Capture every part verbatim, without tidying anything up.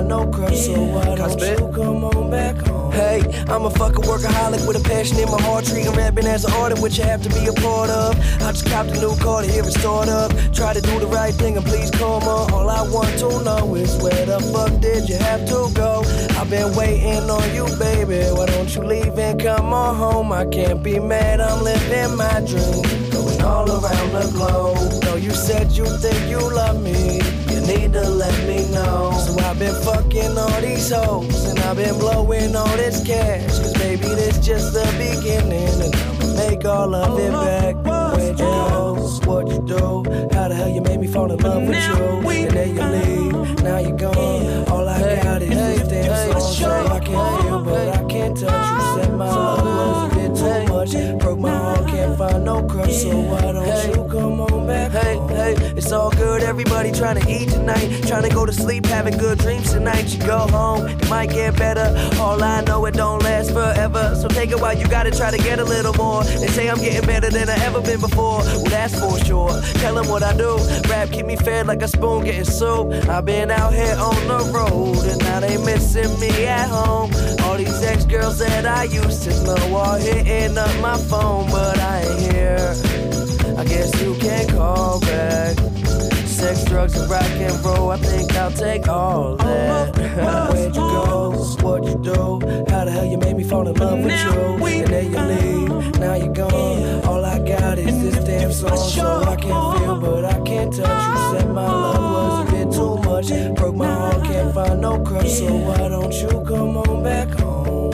find no crush, so why don't you come on back home? Hey, I'm a fucking workaholic with a passion in my heart, treating rapping as an art, which you have to be a part of. I just copped a new car to hear it start up. Try to do the right thing and please come on. All I want to know is where the fuck did you have to go? I've been waiting on you, baby. Why don't you leave and come on home? I can't be mad, I'm living my dream, going all around the globe. No, you said you think you love me, you need to let me know. So I've been fucking all these hoes, and I've been blowing all this cash, cause baby this just the beginning, and I'ma make all of it back. Where'd you go? What you do? How the hell you made me fall in love with you? And then you leave, now you're gone. All I got is this damn song, so I can feel but I can't touch. You said my love was a bit too much, broke my heart, can't find no crush, so why don't you come on back? Hey, hey, it's all good, everybody trying to eat tonight, trying to go to sleep, having good dreams tonight. You go home, it might get better, all I know it don't last forever, so take it while you gotta try to get a little more. They say I'm getting better than I ever been before, well that's for sure. Tell them what I do, rap keep me fed like a spoon getting soup. I've been out here on the road, and now they missing me at home. All these ex-girls that I used to know are hitting up my phone, but I ain't here. I guess you can call back. Sex, drugs, and rock and roll, I think I'll take all that. Where'd you go? What you do? How the hell you made me fall in love with you? And then you leave, now you're gone. All I got is this damn song, so I can feel but I can't touch. You said my love was a bit too much, broke my heart, can't find no crush, so why don't you come on back home?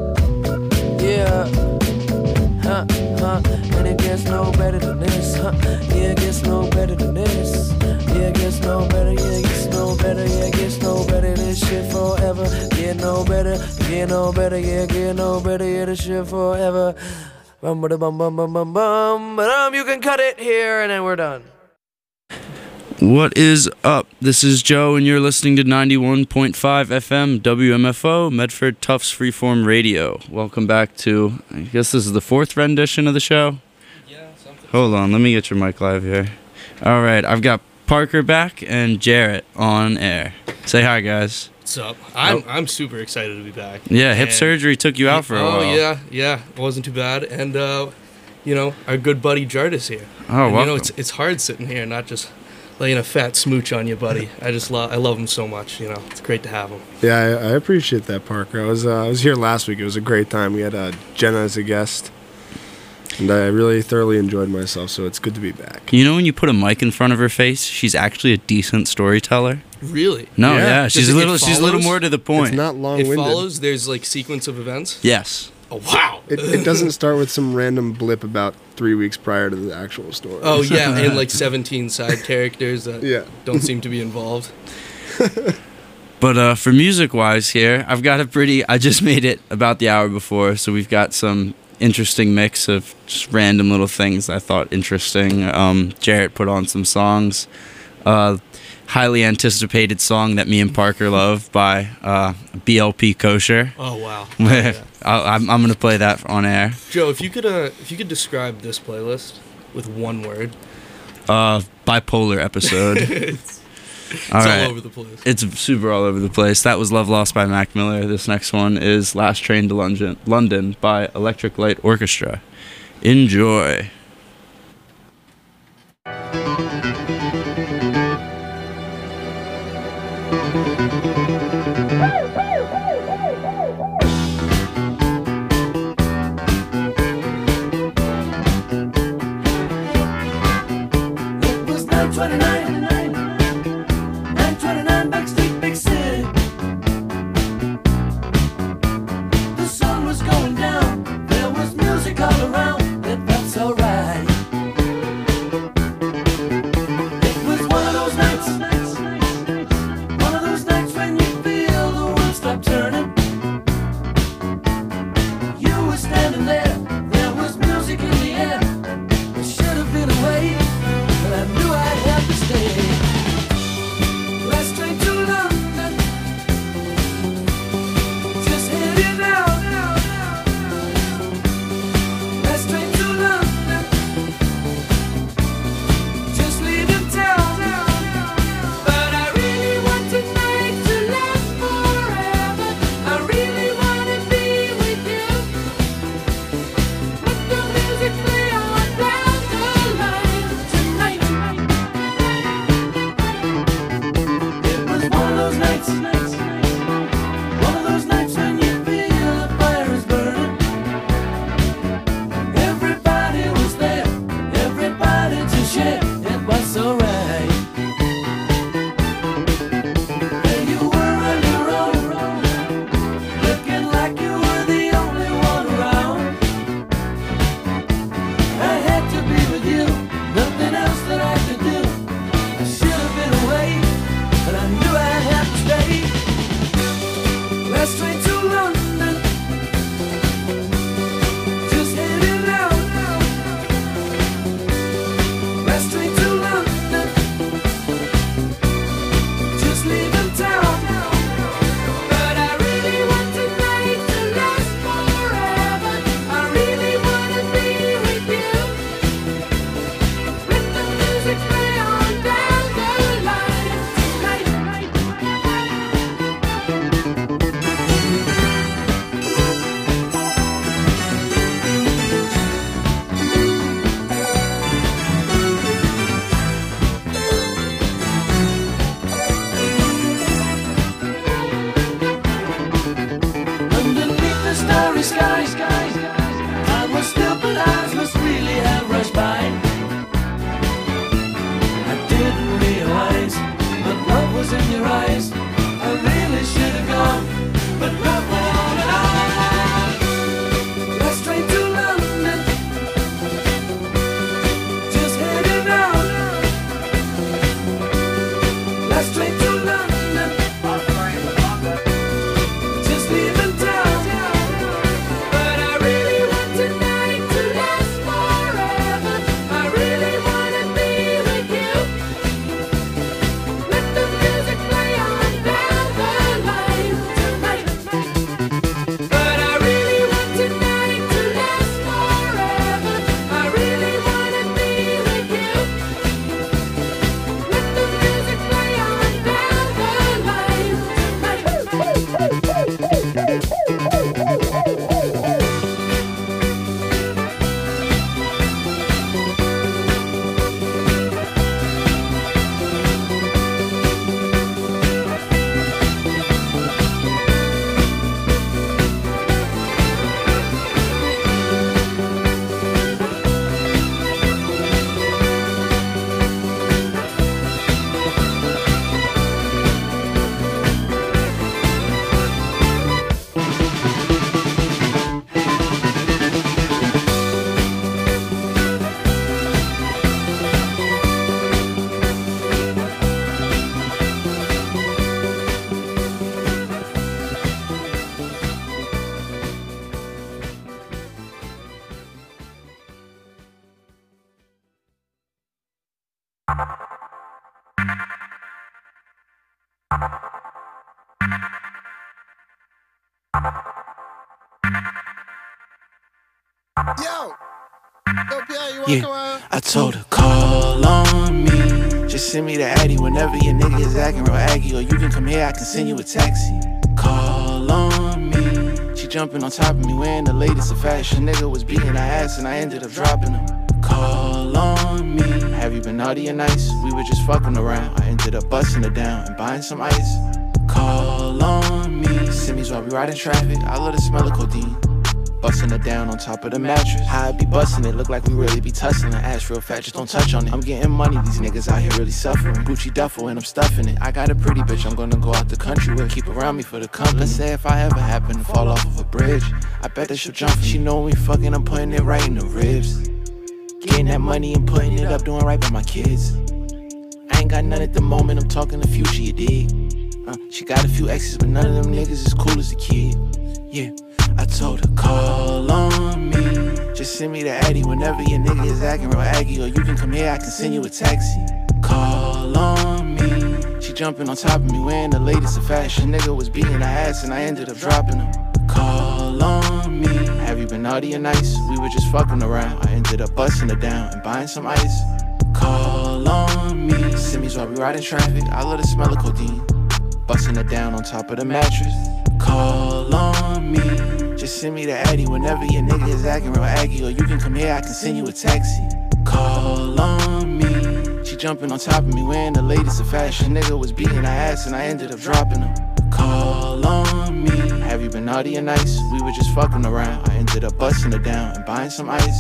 Yeah, huh, huh, and it gets no better than this, huh, yeah, it gets no better than this, yeah, it gets no better, yeah, it gets no better, yeah, it gets no better, this shit forever, get no better, get no better, yeah, get no better, yeah, this shit forever, bum bum bum bum bum bum bum, but um, you can cut it here, and then we're done. What is up? This is Joe, and you're listening to ninety-one point five F M W M F O, Medford Tufts Freeform Radio. Welcome back to, I guess this is the fourth rendition of the show? Yeah, something. Hold on, let me get your mic live here. All right, I've got Parker back and Jarrett on air. Say hi, guys. What's up? I'm oh. I'm super excited to be back. Yeah, hip and surgery took you out for a oh, while. Oh, yeah, yeah. It wasn't too bad. And, uh, you know, our good buddy Jardis here. Oh, wow. You know, welcome. it's, it's hard sitting here and not just laying a fat smooch on you, buddy. I just love I love him so much, you know. It's great to have him. Yeah, I, I appreciate that, Parker. I was uh, I was here last week. It was a great time. We had uh, Jenna as a guest, and I really thoroughly enjoyed myself, so it's good to be back. You know when you put a mic in front of her face, she's actually a decent storyteller? Really? No, Yeah. yeah, she's Does a it- little it she's a little follows? more to the point. It's not It long-winded. follows, there's like sequence of events. Yes. Oh, wow. It, it doesn't start with some random blip about three weeks prior to the actual story. Oh, yeah, and like seventeen side characters that Yeah. don't seem to be involved. But uh, for music-wise here, I've got a pretty... I just made it about the hour before, so we've got some interesting mix of just random little things I thought interesting. Um, Jarrett put on some songs. Uh, highly anticipated song that me and Parker love by uh, B L P Kosher. Oh, wow. Oh, yeah. I'll, I'm, I'm going to play that on air. Joe, if you could uh, if you could describe this playlist with one word. Uh, bipolar episode. It's all all right. over the place. It's super all over the place. That was Love Lost by Mac Miller. This next one is Last Train to London, London by Electric Light Orchestra. Enjoy. It was nine twenty-nine, nine twenty-nine Backstreet Big City. The sun was going down, there was music all around, it felt so right. starry skies. Time was still, but eyes must really have rushed by. I didn't realize, but love was in your eyes. I really should have gone, but love went on and on. Last train to London, just heading out. Last train to London, just leaving town. But I really want tonight to last forever. I really wanna be with you. Let the music play on down the line tonight. But I really want tonight to last forever. I really wanna be with you. Let the music play on down the line Yo, yo, Pierre, you wanna Yeah, come around? I told her, call on me. Just send me the Addy whenever your nigga is acting real aggy. Or you can come here, I can send you a taxi. Call on me. She jumping on top of me, wearing the latest of fashion. Nigga was beating her ass and I ended up dropping him. Call on me. Have you been naughty or nice? We were just fucking around. I ended up busting her down and buying some ice. Call on me. Simmy's while we riding traffic. I love the smell of codeine. Busting it down on top of the mattress. How I be busting it, look like we really be tussling. Ass real fat, just don't touch on it. I'm getting money, these niggas out here really suffering. Gucci duffel and I'm stuffing it. I got a pretty bitch, I'm gonna go out the country with. Keep around me for the company. Let's say if I ever happen to fall off of a bridge, I bet that she'll jump for me. She know we fucking, I'm putting it right in the ribs. Getting that money and putting it up, doing right by my kids. I ain't got none at the moment, I'm talking the future, you dig? Uh, she got a few exes, but none of them niggas as cool as the kid. Yeah, I told her, call on me. Just send me the Addy whenever your nigga is acting real aggy. Or you can come here, I can send you a taxi. Call on me. She jumping on top of me, wearing the latest of fashion. Nigga was beating her ass and I ended up dropping him. Call on me. Have you been naughty or nice? We were just fucking around. I ended up busting her down and buying some ice. Call on me. Simmy's while we riding traffic. I love the smell of codeine. Busting it down on top of the mattress. Call on me. Just send me the Addy whenever your nigga is acting real aggy. Or you can come here, I can send you a taxi. Call on me. She jumping on top of me, wearing the latest of fashion. Nigga was beating her ass and I ended up dropping him. Call on me. Have you been naughty or nice? We were just fucking around. I ended up busting her down and buying some ice.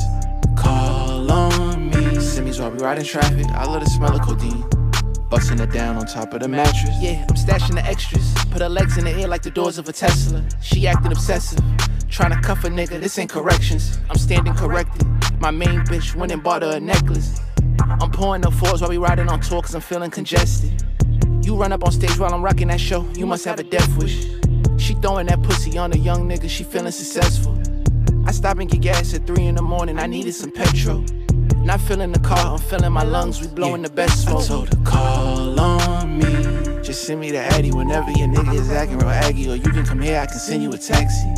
Call on me. Simmy's while we riding traffic. I love the smell of codeine. Busting it down on top of the mattress. Yeah, I'm stashing the extras. Put her legs in the air like the doors of a Tesla. She acting obsessive. Tryna cuff a nigga, this ain't corrections. I'm standing corrected. My main bitch went and bought her a necklace. I'm pouring the fours while we riding on tour cause I'm feeling congested. You run up on stage while I'm rocking that show, you must have a death wish. She throwing that pussy on a young nigga, she feeling successful. I stop and get gas at three in the morning, I needed some petrol. Not feeling the car, I'm feeling my lungs, we blowing yeah. the best smoke. I told her, call on me. Just send me the Addy whenever your nigga is acting real aggy. Or you can come here, I can send you a taxi.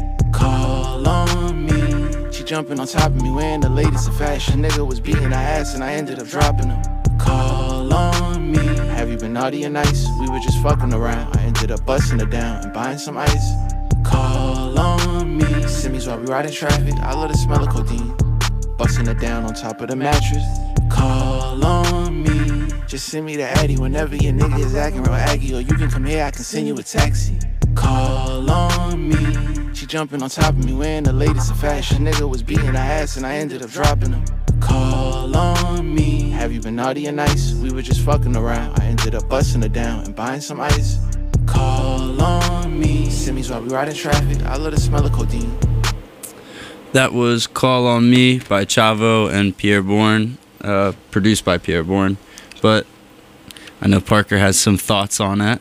Call on me. She jumping on top of me, wearing the latest of fashion. Nigga was beating her ass and I ended up dropping him. Call on me. Have you been naughty or nice? We were just fucking around. I ended up busting her down and buying some ice. Call on me. Simmy's while we riding traffic. I love the smell of codeine. Busting it down on top of the mattress. Call on me. Just send me the Addy whenever your nigga is acting real aggy. Or you can come here, I can send you a taxi. Call on me. She jumping on top of me, wearing the latest in fashion. Nigga was beating her ass and I ended up dropping him. Call on me. Have you been naughty or nice? We were just fucking around. I ended up busting her down and buying some ice. Call on me. Simmy's while we ride in traffic. I love the smell of codeine. That was Call on Me by Chavo and Pierre Bourne, uh, produced by Pierre Bourne. But I know Parker has some thoughts on it.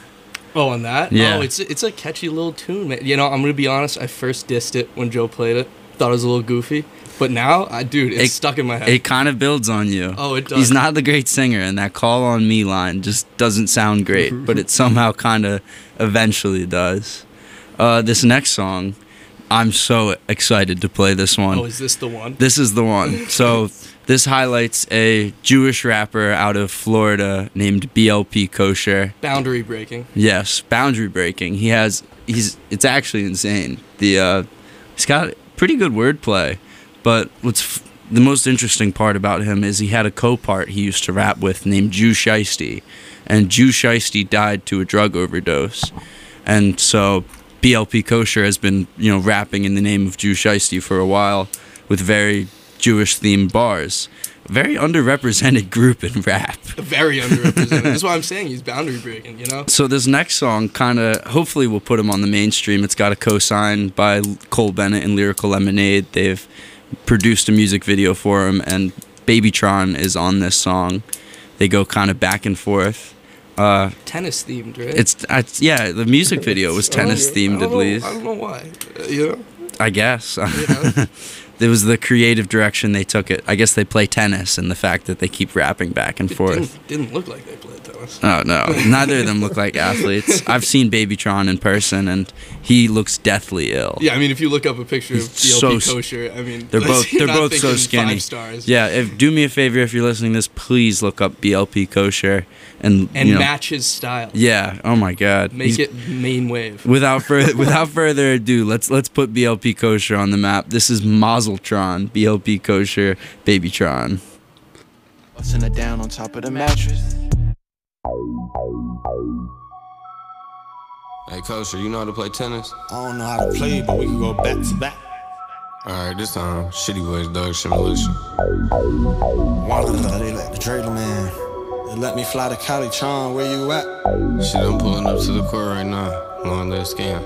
Oh, on that? Yeah. Oh, it's it's a catchy little tune, man. You know, I'm gonna be honest. I first dissed it when Joe played it. Thought it was a little goofy, but now, I dude, it's It- stuck in my head. It kind of builds on you. Oh, it does. He's not the great singer, and that Call on Me line just doesn't sound great, but it somehow kind of eventually does. Uh, this next song, I'm so excited to play this one. Oh, is this the one? This is the one. So this highlights a Jewish rapper out of Florida named B L P Kosher. Boundary breaking. Yes, boundary breaking. He has he's it's actually insane. The uh, he's got pretty good wordplay, but what's f- the most interesting part about him is he had a co-part he used to rap with named Jew Shiesty, and Jew Shiesty died to a drug overdose, and so B L P Kosher has been, you know, rapping in the name of Jew Shiesty for a while with very Jewish themed bars. Very underrepresented group in rap. Very underrepresented. That's why I'm saying he's boundary breaking, you know? So this next song kind of, hopefully we'll put him on the mainstream. It's got a co-sign by Cole Bennett and Lyrical Lemonade. They've produced a music video for him, and Babytron is on this song. They go kind of back and forth. Uh, Tennis themed, right? it's, it's yeah, the music video was tennis themed at know, least. I don't know why. Uh, you know? I guess. Yeah. It was the creative direction they took it. I guess they play tennis, and the fact that they keep rapping back and It forth. didn't, didn't look like they played tennis. Oh, no. Neither of them look like athletes. I've seen Babytron in person, and he looks deathly ill. Yeah, I mean, if you look up a picture of He's B L P so- Kosher, I mean, They're both you're they're not both so thinking skinny. Five stars. Yeah, if do me a favor if you're listening to this, please look up B L P Kosher and And you know, match his style. Yeah. Oh my God. Make He's- it main wave. Without further without further ado, let's let's put B L P Kosher on the map. This is Mazeltron, B L P Kosher, Babytron. Busting her down on top of the mattress. Hey, Kosher, you know how to play tennis? I don't know how to play, but we can go back to back. Alright, this time, Shitty Boys, Doug Shit Militia. Water, they let the trailer man. They let me fly to Cali, Tron, where you at? Shit, I'm pulling up to the court right now. Long live scam.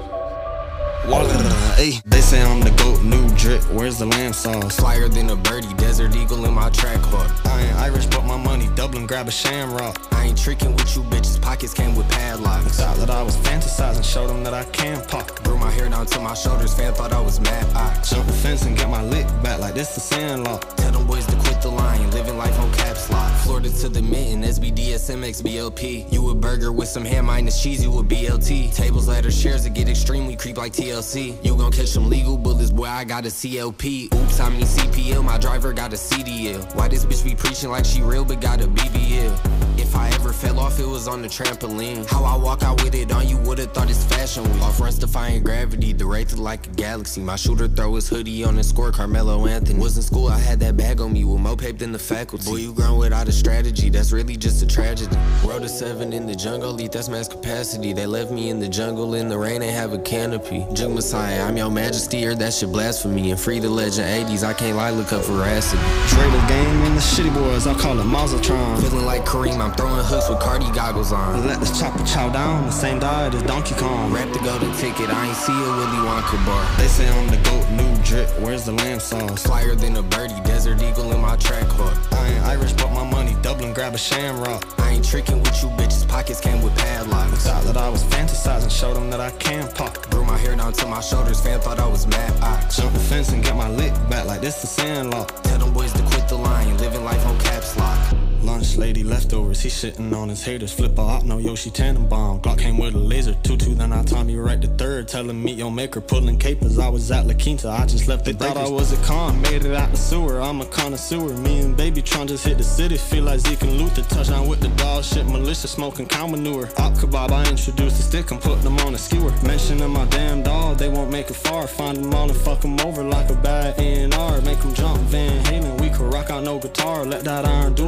Water, hey, they say I'm the GOAT, new drip, where's the lamb sauce? Flyer than a birdie, desert eagle in my track hawk. I ain't Irish, but my money, Dublin, grab a shamrock. I ain't tricking with you bitches, pockets came with padlocks. Thought that I was fantasizing, showed them that I can pop. Grew my hair down to my shoulders, fan thought I was mad ox. Jump the fence and get my lick back like this the Sandlot. Tell them boys to quit the line, living life on caps lock. Florida to the mitten, S B D, S M X, B L P. You a burger with some ham minus cheese, you a B L T. Tables, ladders, chairs that get extremely creep like T L C. You gon' catch some legal bullets, boy, I got a C L P. Oops, I mean C P L, my driver got a C D L. Why this bitch be preaching like she real but got a B B L? If I ever fell off, it was on the trampoline. How I walk out with it on, you would've thought it's fashion week. Off runs defying gravity, the wraith is like a galaxy. My shooter throw his hoodie on his score, Carmelo Anthony. Was in school, I had that bag on me with more paper than the faculty. Boy, you grown without a strategy, that's really just a tragedy. Road to seven in the jungle, eat that's mass capacity. They left me in the jungle in the rain, they have a canopy. Jug Messiah, I'm your majesty, or that shit blasphemy. And free the legend eighties, I can't lie, look up veracity. Trailer game in the shitty boys, I call it Mazeltron. Feeling like Kareem, I'm throwing hooks with Cardi goggles on. Let this chopper chow down, the same diet as Donkey Kong. Rap the golden ticket, I ain't see a Willy Wonka bar. They say I'm the GOAT, new drip, where's the lamb sauce? Flyer than a birdie, desert eagle in my track hawk. I ain't Irish, but my money, Dublin, grab a shamrock. I ain't tricking with you bitches, pockets came with padlocks. Thought that I was fantasizing, showed them that I can pop. Grew my hair down to my shoulders, fan thought I was mad ox. Jump the fence and get my lick back like this the Sandlot. Tell them boys to quit the line, living life on caps lock. Lunch lady leftovers, he shitting on his haters. Flip a hop, no Yoshi Tannenbaum. Glock came with a laser, two-two, then I Tommy right the third. Tell him meet your maker, pulling capers. I was at La Quinta, I just left the They thought I was a con, made it out the sewer. I'm a connoisseur, me and Babytron just hit the city. Feel like Zeke and Luther, touchdown with the dog shit. Militia smoking cow manure. Op kebab, I introduced the stick and put them on a skewer. Mentioning my damn dog, they won't make it far. Find them all and fuck them over like a bad A and R. Make them jump, Van Halen, we could rock out no guitar. Let that iron duel like the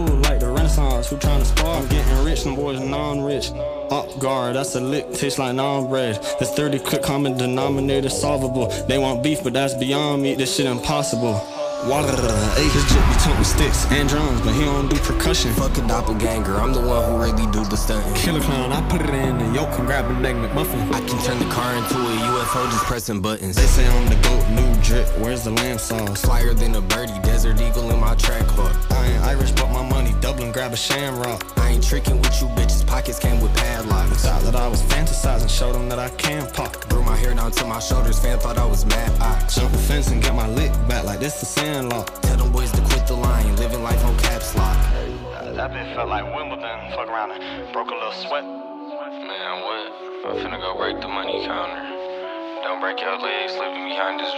a renaissance. Who tryna spar? I'm getting rich, them boys non-rich. Up guard, that's a lick, tastes like non-bread. It's thirty quick common denominator solvable. They want beef, but that's beyond me, this shit impossible. Water, His jit be toting sticks and drums, but he don't do percussion. Fuck a doppelganger, I'm the one who really do the stunting. Killer clown, I put it in the yoke and grab a Egg McMuffin. I can turn the car into a U F O just pressing buttons. They say I'm the goat, new drip, where's the lamb sauce? Flyer than a birdie, desert eagle in my track hawk. I ain't Irish, but my money Dublin, grab a shamrock. I ain't tricking with you bitches, pockets came with padlocks. Thought that I was fantasizing, showed them that I can pop. Grew my hair down to my shoulders, fan thought I was mad ox. Jump the fence and get my lick back like this the Sandlot. Tell them boys to quit the line, living life on caps lock. Uh, that bitch felt like Wimbledon, fuck around and broke a little sweat. Man, what? I'm finna go break the money counter. Don't break your legs slipping behind this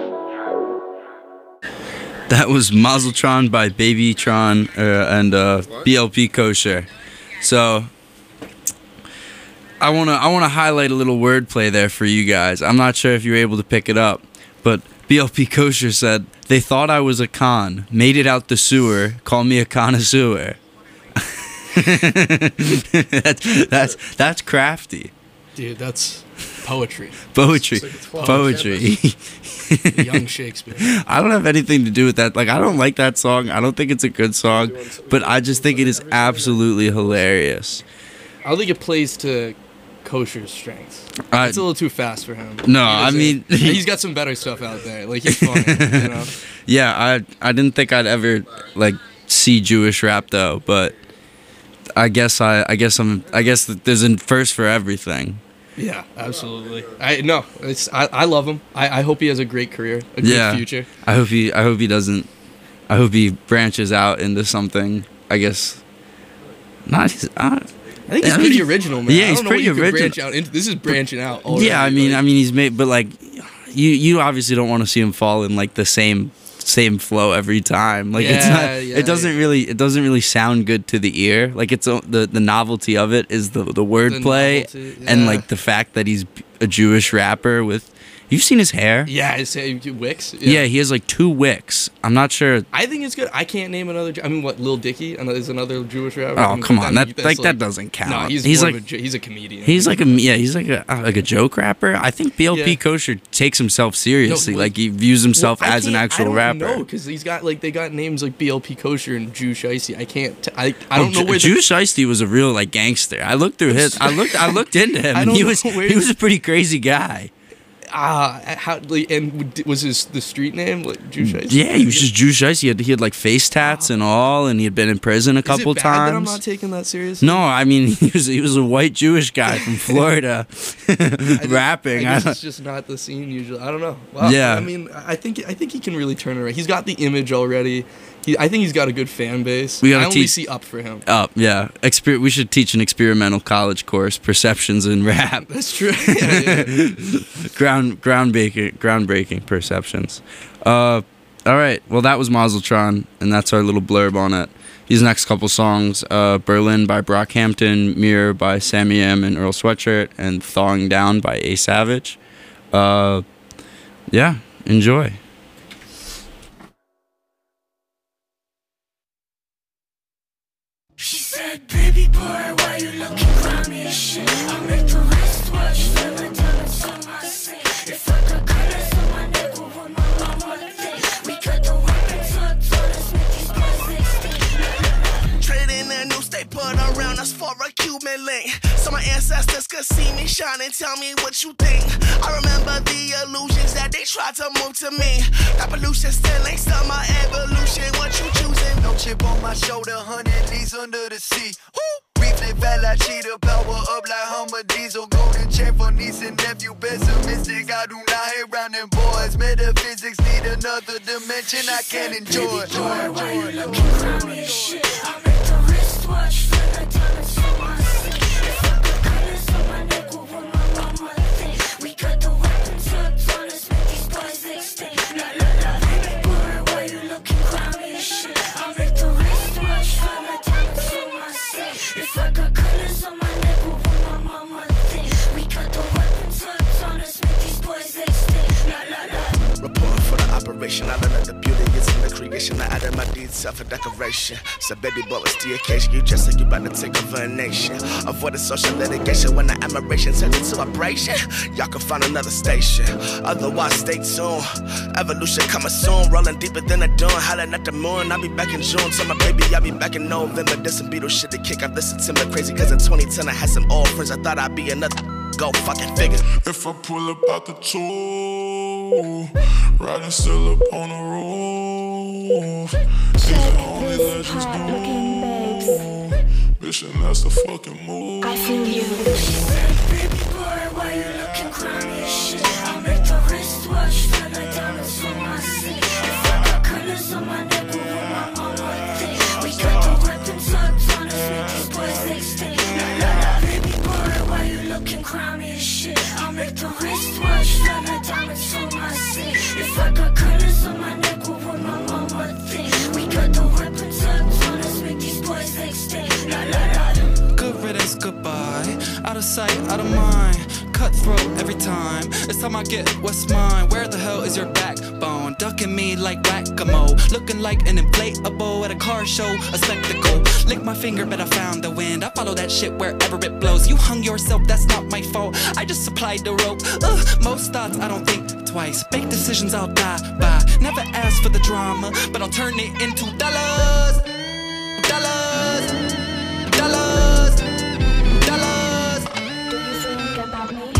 drip. That was Mazeltron by Babytron uh, and uh, B L P Kosher. So I wanna I wanna highlight a little wordplay there for you guys. I'm not sure if you were able to pick it up, but B L P Kosher said they thought I was a con, made it out the sewer, call me a connoisseur. that's that's that's crafty. Dude, that's poetry. Poetry. Like Poetry. Young Shakespeare. I don't have anything to do with that. Like, I don't like that song. I don't think it's a good song, but I just think it is absolutely hilarious. I don't think it plays to Kosher's strengths. I- It's a little too fast for him. No, He I doesn't- mean- he's got some better stuff out there. Like, he's funny, you know? Yeah, I I didn't think I'd ever like see Jewish rap though, but I guess I I guess I'm I guess that there's a first for everything. Yeah, absolutely. I no, it's I, I love him. I, I hope he has a great career, a Yeah. good future. I hope he I hope he doesn't I hope he branches out into something. I guess not. His, uh, I think he's I mean, pretty original, man. yeah, I he's don't know pretty what you could original. branch out into. This is branching out. Already. Yeah, I mean, like, I mean, he's made, but like, you you obviously don't want to see him fall in like the same same flow every time. Like it's Yeah, not. yeah, it doesn't yeah. really. It doesn't really sound good to the ear. Like it's o- the the novelty of it is the the wordplay novelty, and yeah. like the fact that he's a Jewish rapper with. You've seen his hair? yeah, it's uh, Wicks. Yeah, he has like two wicks. I'm not sure. I think it's good. I can't name another. Ju- I mean, what Lil Dicky ano- is another Jewish rapper. Oh I mean, come but on, that- that that's like that doesn't count. No, he's, he's more like of a, jo- he's a comedian. He's like a yeah, he's like a uh, like a joke rapper. I think B L P Yeah. Kosher takes himself seriously. No, like he views himself Well, I as an can't- actual I don't rapper. know because he's got like they got names like B L P Kosher and Jew Shiesty. I can't. T- I I Oh, don't know Ju- where the, Jew Shiesty was a real like gangster. I looked through his. I looked. I looked into him, I and don't he know was where he was the- a pretty crazy guy. ah how like, and w- was his the street name like Jew Shiesty? Yeah, he was just Jew Shiesty. He had, he had like face tats and all, and he had been in prison a Is couple it bad times. that I'm not taking that seriously? No, I mean he was he was a white Jewish guy from Florida, rapping. I I guess don't- it's just not the scene usually. I don't know. Wow. Yeah. I mean, I think I think he can really turn it around. He's got the image already. He, I think he's got a good fan base. We gotta I only teach- see up for him. Up, yeah. Exper- we should teach an experimental college course, perceptions in rap. That's true. yeah, yeah. ground groundbreaking groundbreaking perceptions. Uh, all right. Well, that was Mazeltron, and that's our little blurb on it. These next couple songs: uh, "Berlin" by Brockhampton, "Mirror" by Sammy M and Earl Sweatshirt, and "Thawing Down" by A Savage. Uh, yeah, enjoy. She said, baby boy, why you looking grimy as shit? I make the wristwatch feel like diamonds on my seat. If I got colors on my neck, what would my mama think? We got the weapons hooked on us, make these boys sixteen. Trading a new state put around us for a Cuban link. So my ancestors could see me shine and tell me what you think. I remember the illusions that they tried to move to me. That pollution still ain't still my evolution. What you choosing? No chip on my shoulder, hundred leagues under the sea. Woo! Reef Valley, cheetah power up like Hummer Diesel. Golden chain for niece and nephew, pessimistic. I do not hate round them boys. Metaphysics need another dimension I can't enjoy. Boy, why you looking grimy as shit? I make the wristwatch feel like diamonds on my seat. If I got colors on my neck, what would my mama think? We got the weapons hooked on us, make these boys extinct. La la la, baby boy, why you looking grimy as shit? I make the wristwatch feel like diamonds on my seat. If I got colors on my neck, what would my mama think? We got the weapons hooked on us, make these boys extinct. La la la. Report for the operation. admiration. I learned that the beauty is in the creation. I added my detail for decoration. So baby boy, what's the occasion? You just like you about to take over a nation. Avoid the social litigation when the admiration turns into abrasion. Y'all can find another station. Otherwise, stay tuned. Evolution coming soon. Rolling deeper than a dune. Hollering at the moon. I'll be back in June. Tell my baby I'll be back in November. This some Beatles shit to kick. I've listened to me crazy. Cause in twenty ten I had some old friends. I thought I'd be another. Go fucking figure. If I pull up out the tool, riding still up on the roof. These are only legends do. Bitch, and that's the fucking move. I feel you. She said, baby boy, why you looking grimy as shit? I'll make the wristwatch feel like diamonds from my seat. If I got colors on my neck, what will my mama think? We got the weapons tucked on us, make these boys they stink. Baby boy, why you looking grimy as shit? I'll make the wristwatch feel like diamonds from my seat. If I got colors on my neck, what will my mama think? We got the weapons tucked on us, make these boys they stink. La la la. Good riddance, goodbye. Out of sight, out of mind. Cutthroat every time. It's time I get what's mine. Where the hell is your backbone? Ducking me like whack-a-mole. Looking like an inflatable at a car show, a spectacle. Lick my finger, but I found the wind. I follow that shit wherever it blows. You hung yourself, that's not my fault. I just supplied the rope. Ugh, most thoughts I don't think twice. Fake decisions I'll die by. Never ask for the drama, but I'll turn it into dollars. Dollars. Dollars. Dollars. Do you think about me?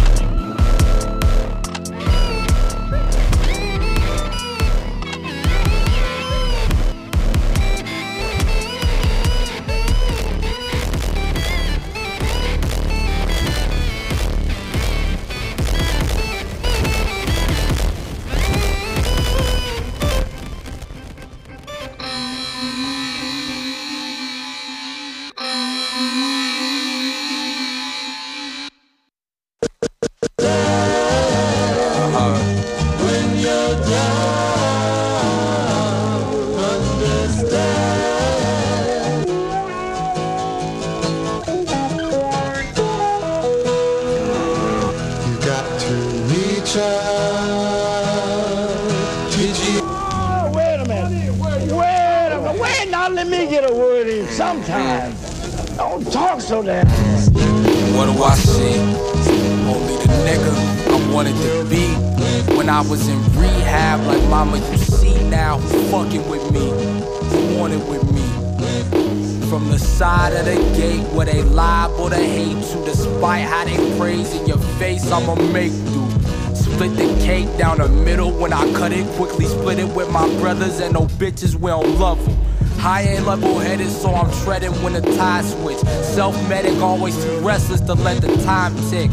Sometimes, don't talk so damn. What do I see? Only the nigga I wanted to be. When I was in rehab, like mama, you see now who fucking with me, who wanted with me. From the side of the gate where they liable to hate you, despite how they praise in your face, I'ma make do. Split the cake down the middle when I cut it, quickly split it with my brothers and no bitches, we don't love them. High ain't level-headed, so I'm treading when the tide switch. Self-medic, always too restless to let the time tick.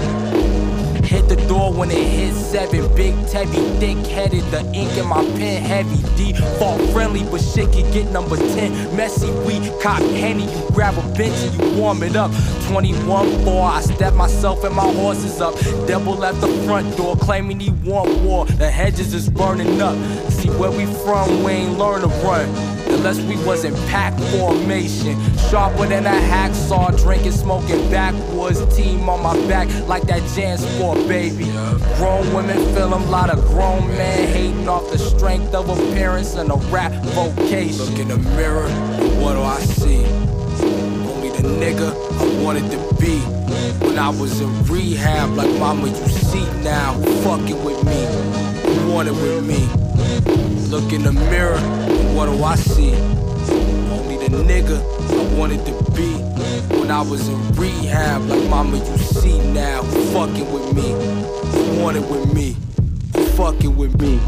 Hit the door when it hit seven. Big Tebby, thick-headed, the ink in my pen heavy. Default friendly, but shit can get number ten. Messy, we cop Henny, you grab a bench and you warm it up. twenty-one four, I step myself and my horses up. Devil left the front door, claiming he want war. The hedges is burning up. See where we from, we ain't learn to run. Unless we was in pack formation. Sharper than a hacksaw, drinking, smoking backwoods. Team on my back like that Jansport, baby. Grown women feel them, lot of grown men hating off the strength of appearance and a rap vocation. Look in the mirror, what do I see? Only the nigga I wanted to be. When I was in rehab, like mama, you see now who fucking with me, who wanted with me. Look in the mirror, what do I see? Only the nigga I wanted to be. When I was in rehab, like mama, you see now who fucking with me, who wanted with me, who fucking with me.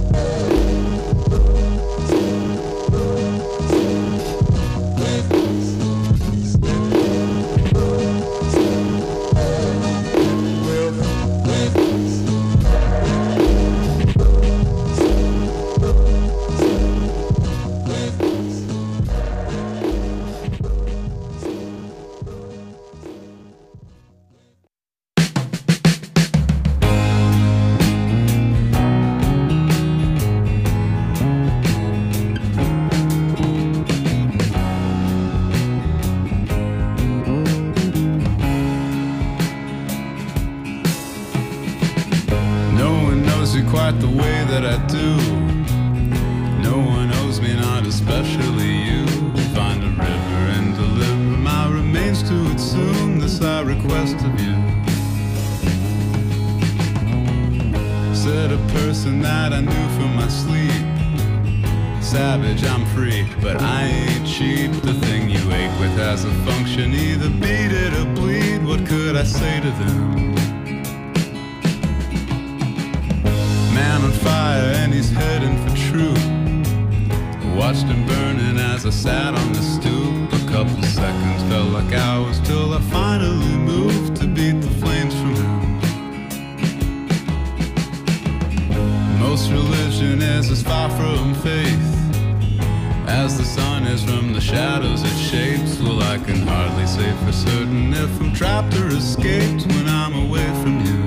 The way that I do, one owes me, not especially you. Find a river and deliver my remains to it soon. This I request of you. Said a person that I knew from my sleep. Savage, I'm free, but I ain't cheap. The thing you ache with has a function, either beat it or bleed. What could I say to them? Man on fire and he's heading for truth. Watched him burning as I sat on the stoop. A couple seconds felt like hours till I finally moved to beat the flames from him. Most religion is as far from faith as the sun is from the shadows it shapes. Well, I can hardly say for certain if I'm trapped or escaped when I'm away from you.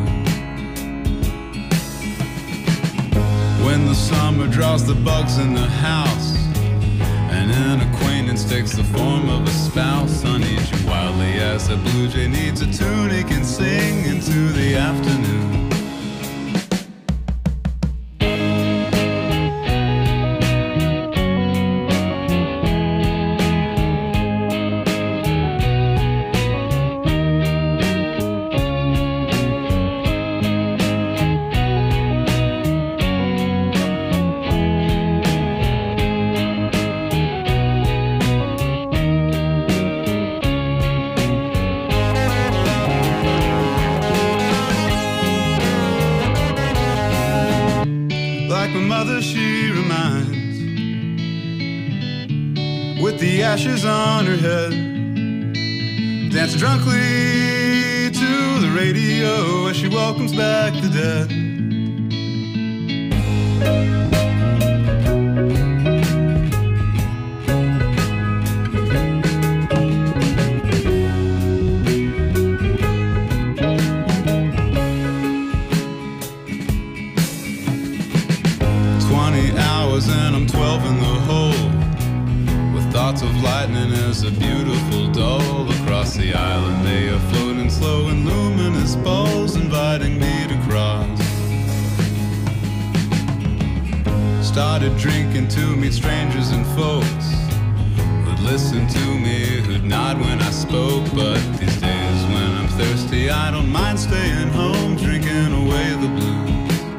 When the summer draws the bugs in the house and an acquaintance takes the form of a spouse, I need you wildly as a blue jay needs a tune he can sing into the afternoon. Ashes on her head, dance drunkenly to the radio as she welcomes back the dead. Twenty hours and I'm twelve in the hole. Thoughts of lightning as a beautiful doll across the island. They are floating slow in luminous balls, inviting me to cross. Started drinking to meet strangers and folks who'd listen to me, who'd nod when I spoke. But these days when I'm thirsty, I don't mind staying home, drinking away the blues.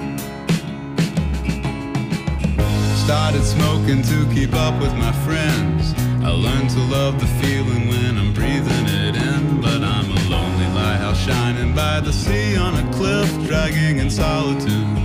Started smoking to keep up with my friends. I learned to love the feeling when I'm breathing it in. But I'm a lonely lighthouse shining by the sea on a cliff, dragging in solitude.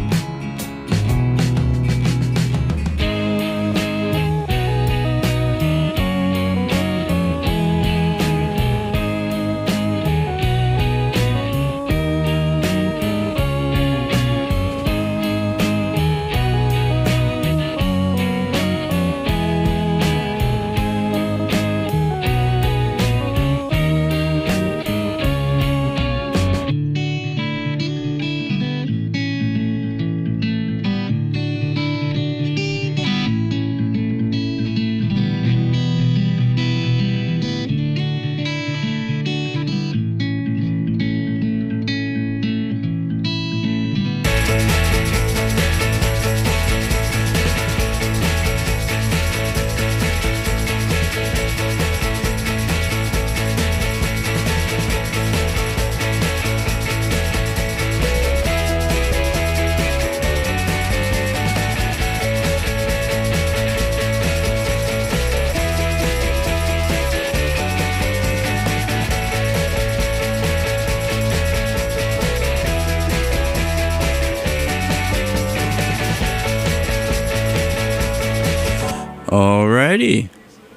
Alrighty.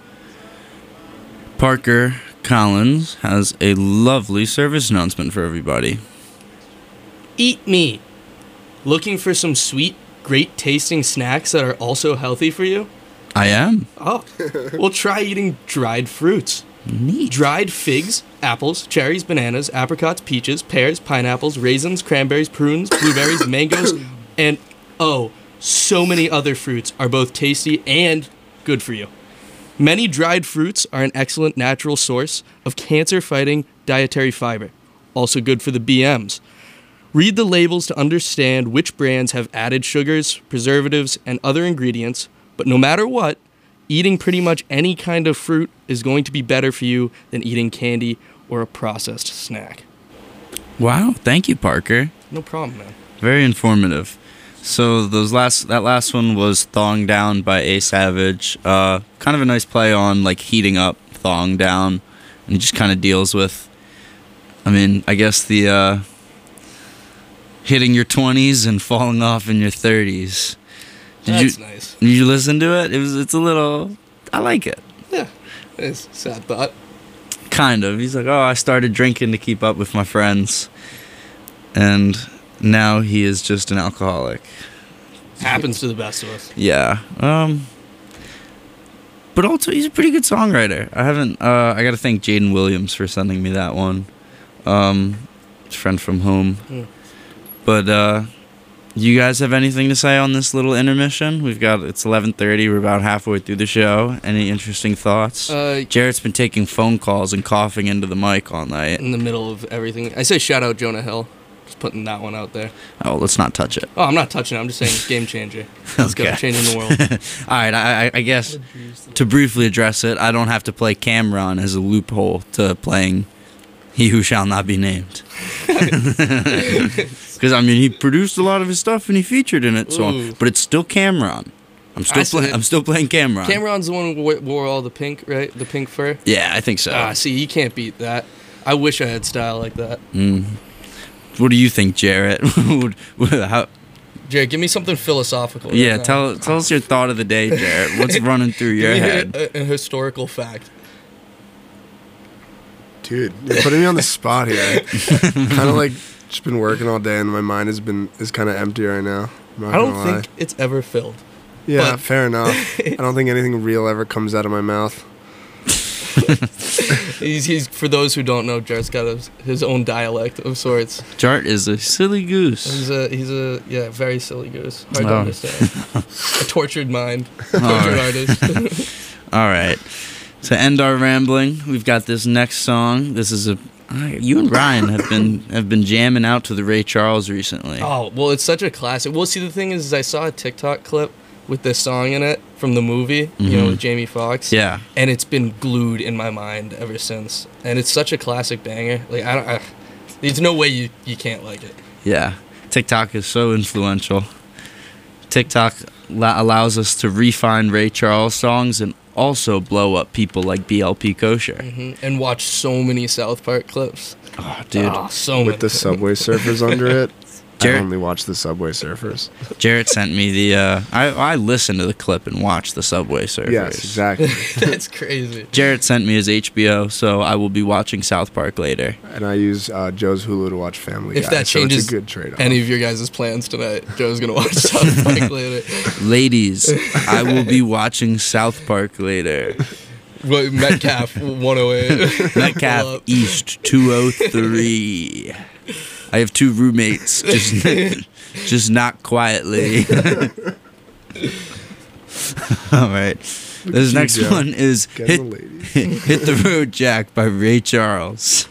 Parker Collins has a lovely service announcement for everybody. Eat me. Looking for some sweet, great tasting snacks that are also healthy for you? I am. Oh, well, try eating dried fruits. Neat. Dried figs, apples, cherries, bananas, apricots, peaches, pears, pineapples, raisins, cranberries, prunes, blueberries, mangoes, and, oh, so many other fruits are both tasty and good for you. Many dried fruits are an excellent natural source of cancer-fighting dietary fiber, also good for the B Ms. Read the labels to understand which brands have added sugars, preservatives, and other ingredients, But no matter what, eating pretty much any kind of fruit is going to be better for you than eating candy or a processed snack. Wow, thank you, Parker. No problem, man. Very informative. So those last that last one was Thawing Down by A Savage. Uh, kind of a nice play on like heating up, thawing down, and it just kind of deals with, I mean, I guess the uh, hitting your twenties and falling off in your thirties. Did That's you, nice. Did you listen to it? It was. It's a little. I like it. Yeah, it's a sad thought. Kind of. He's like, oh, I started drinking to keep up with my friends, and now he is just an alcoholic. Happens to the best of us. Yeah. Um. But also, he's a pretty good songwriter. I haven't. Uh, I got to thank Jaden Williams for sending me that one. Um, it's a friend from home. Mm. But uh, you guys have anything to say on this little intermission? We've got it's eleven thirty. We're about halfway through the show. Any interesting thoughts? Uh, Jarrett's been taking phone calls and coughing into the mic all night. In the middle of everything, I say shout out Jonah Hill. Just putting that one out there. Oh, let's not touch it. Oh, I'm not touching it. I'm just saying game changer. Let's Okay. go, changing the world. All right, I, I- I guess to briefly address it, I don't have to play Cameron as a loophole to playing He Who Shall Not Be Named. Because, I mean, he produced a lot of his stuff and he featured in it, so Ooh. but it's still Cameron. I'm I still see playing. it. I'm still playing Cameron. Cameron's the one who wore, wore all the pink, right? The pink fur. Yeah, I think so. Ah, see, you can't beat that. I wish I had style like that. Mm. What do you think, Jarrett? Would- would- how, Jared, give me something philosophical. yeah, right now. tell tell us your thought of the day, Jarrett. What's running through your Give me head? A, a historical fact. Dude, you're putting me on the spot here. Kind of like just been working all day and my mind has been is kind of empty right now. I'm not I don't gonna lie. think it's ever filled. Yeah, but- fair enough. I don't think anything real ever comes out of my mouth. he's, he's for those who don't know, Jared's got his, his own dialect of sorts. Jart is a silly goose. He's a he's a yeah very silly goose. Hard Oh. to understand. A tortured mind, tortured All right. artist. All right. To end our rambling, we've got this next song. This is a I- you and Ryan have been have been jamming out to the Ray Charles recently. Oh well, it's such a classic. Well, see, the thing is, is I saw a TikTok clip with this song in it from the movie, you know, Mhm. with Jamie Foxx. Yeah. And it's been glued in my mind ever since. And it's such a classic banger. Like I don't, I, there's no way you you can't like it. Yeah. TikTok is so influential. TikTok la- allows us to refine Ray Charles songs and also blow up people like B L P Kosher. hmm And watch so many South Park clips. Oh, dude. Oh, so With many. the Subway Surfers under it. I Jarrett- only watch the Subway Surfers. Jarrett sent me the. Uh, I I listened to the clip and watched the Subway Surfers. Yes, exactly. That's crazy. Jarrett sent me his H B O, so I will be watching South Park later. And I use uh, Joe's Hulu to watch Family If Guy. that so changes it's a good trade-off. any of your guys' plans tonight, Joe's gonna watch South Park later. Ladies, I will be watching South Park later. What, Metcalf one oh eight. Metcalf Pull up. East two oh three. I have two roommates, just just knock quietly. All right. This you, next Joe. one is Getting hit, the ladies. hit the Road Jack by Ray Charles.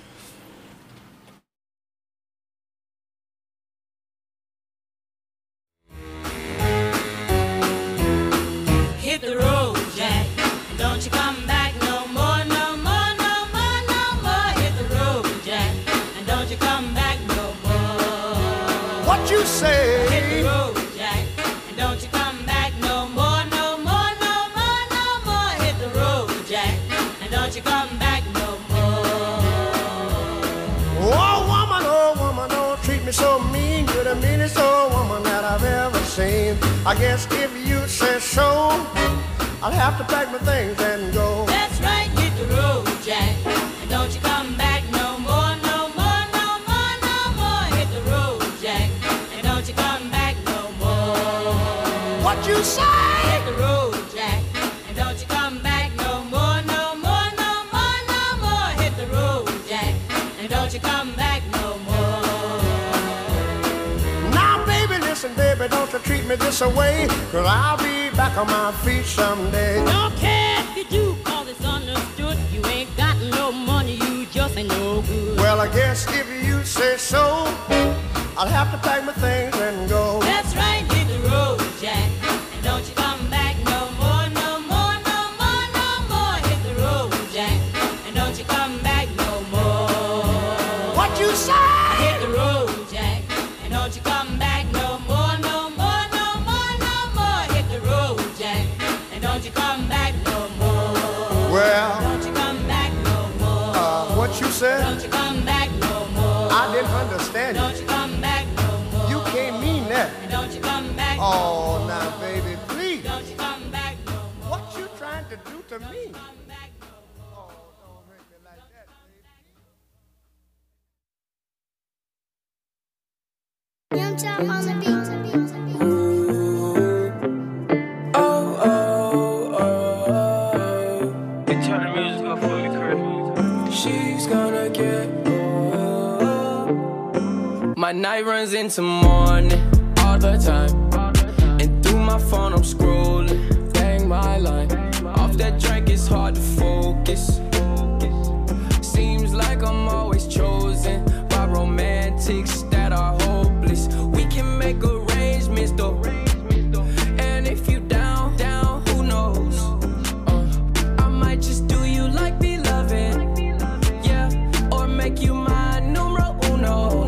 Hit the road, Jack. Don't you come back no more, no more, no more, no more. Hit the road, Jack. And don't you come back no more. What you say? Hit the road, Jack. And don't you come back no more, no more, no more, no more. Hit the road, Jack. And don't you come back no more. Oh woman, oh woman, don't treat me so mean. You're the meanest old woman that I've ever seen. I guess if you say so, I'll have to pack my things and go. That's right, hit the road, Jack. And don't you come back no more, no more, no more, no more. Hit the road, Jack. And don't you come back no more. What you say? Hit the road, Jack. And don't you come back no more, no more, no more, no more. Hit the road, Jack. And don't you come back no more. Now, baby, listen, baby, don't you treat me this way. Cause I'll be back on my feet someday. Don't care if you do, cause it's understood. You ain't got no money, you just ain't no good. Well, I guess if you say so, I'll have to pack my things and go. That's right, hit the road, Jack. And don't you come back no more. Oh, now, baby, please. Don't you come back no more. What you trying to do to me? Oh, don't hurt me like that, baby. Young Chop on the beat. Oh, oh, oh. They turn the music up for me, Chris. She's gonna get old. My night runs into morning all the time. And through my phone I'm scrolling, bang my line. Off that drink it's hard to focus. Seems like I'm always chosen by romantics that are hopeless. We can make arrangements though. And if you down, down, who knows? Uh, I might just do you like beloved. Yeah, or make you my numero uno.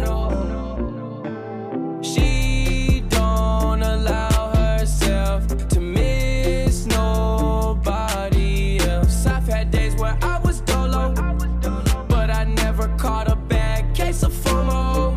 She don't allow herself to miss nobody else. I've had days where I was dolo, but I never caught a bad case of FOMO.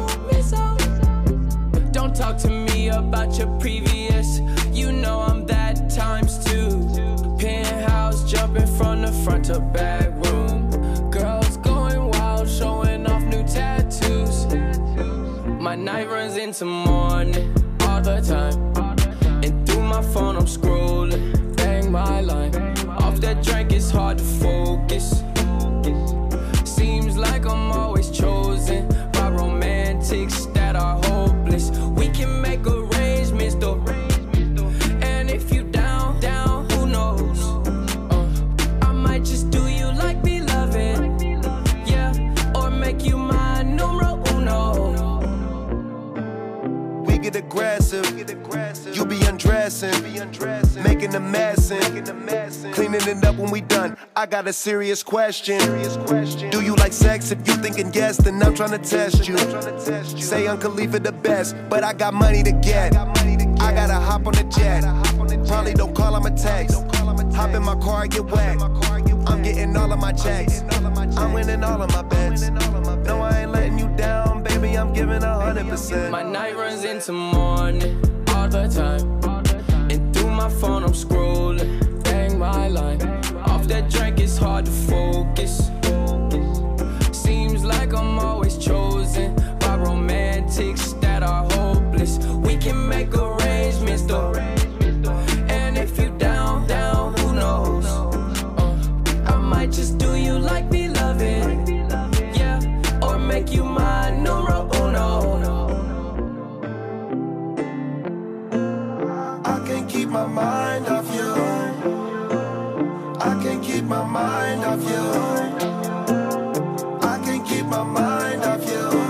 Don't talk to me about your previous. You know I'm that times two. Penthouse jumping from the front to back room. Girls going wild, showing off new tattoos. My night runs into morning all the time. And through my phone I'm scrolling, bang my line. Off that drink it's hard to focus. Seems like I'm always chosen by romantics that are hopeless. We can make arrangements though. And if you down, down, who knows? Uh, I might just do you like beloved. Yeah, or make you my numero uno. We get aggressive, you be undressing, making a mess and cleaning it up when we done. I got a serious question. Do you like sex? If you thinking yes, then I'm trying to test you. Say Uncle Khalifa the best, but I got money to get. I gotta hop on the jet. Probably don't call, I'ma text. Hop in my car, get wet. I'm getting all of my checks. I'm winning all of my bets. No, I ain't letting you down, baby. I'm giving a hundred percent. My night runs into morning all the time. And through my phone I'm scrolling, bang my line. Off that drink it's hard to focus. Seems like I'm always chosen by romantics that are hopeless. We can make arrangements though. And if you down, down, who knows? Uh, I might just do you like beloved. Yeah, or make you my numero uno. I can't keep my mind off you. I can't keep my mind off you. I can't keep my mind off